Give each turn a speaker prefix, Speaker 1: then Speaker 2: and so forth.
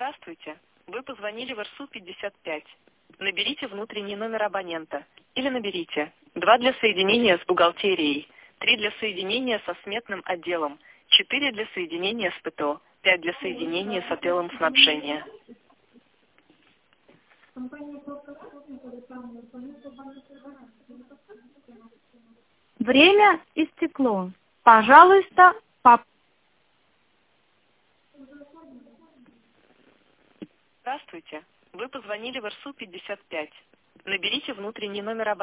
Speaker 1: Здравствуйте. Вы позвонили в РСУ 55. Наберите внутренний номер абонента. Или наберите 2 для соединения с бухгалтерией, 3 для соединения со сметным отделом, 4 для соединения с ПТО, 5 для соединения с отделом снабжения.
Speaker 2: Время истекло. Пожалуйста,
Speaker 1: Здравствуйте. Вы позвонили в РСУ 55. Наберите внутренний номер абонента.